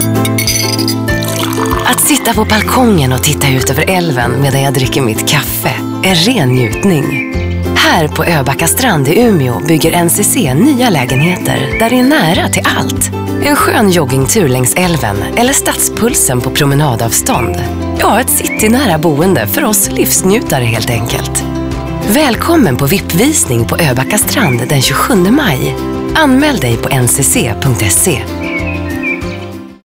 Att sitta på balkongen och titta ut över älven medan jag dricker mitt kaffe är ren njutning. Här på Öbacka strand i Umeå bygger NCC nya lägenheter där det är nära till allt. En skön joggingtur längs älven eller stadspulsen på promenadavstånd. Ja, ett citynära boende för oss livsnjutare helt enkelt. Välkommen på VIP-visning på Öbacka strand den 27 maj. Anmäl dig på ncc.se.